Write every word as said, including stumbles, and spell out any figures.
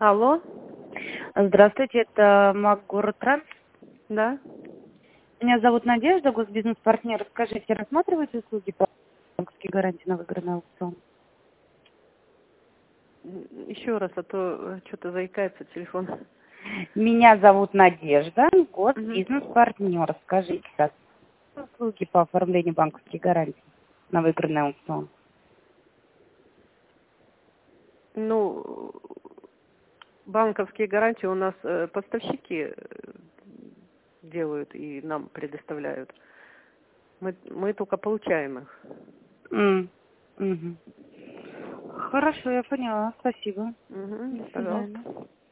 Алло, Здравствуйте, это МАК Город Транс. да. Меня зовут Надежда, госбизнес-партнер. Скажите, рассматриваете услуги по банковской гарантии на выигранный аукцион? М, Еще раз, а то что-то заикается телефон. Меня зовут Надежда, Мгм. госбизнес-партнер. Скажите, рассматриваете услуги по оформлению банковских гарантий на выигранный аукцион? Ну, банковские гарантии у нас э, поставщики э, делают и нам предоставляют. Мы, мы только получаем их. М, мгм. Хорошо, я поняла. Спасибо. До Мгм, свидания. пожалуйста.